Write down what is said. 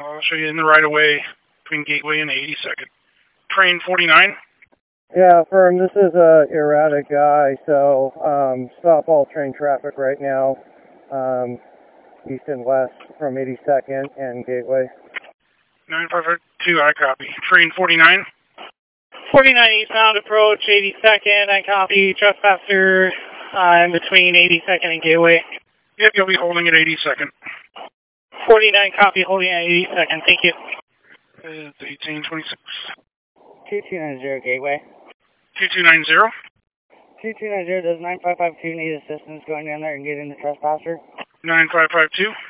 I'll show you in the right of way between Gateway and 82nd. Train 49. Yeah, firm, this is a erratic guy, so stop all train traffic right now, east and west from 82nd and Gateway. 9552, I copy. Train 49. 49 eastbound approach 82nd, I copy. Trespasser in between 82nd and Gateway. Yep, you'll be holding at 82nd. 49 copy, holding at 82nd, thank you. It's 1826. 2290 Gateway. 2290. 2290, does 9552 need assistance going down there and getting the trespasser? 9552.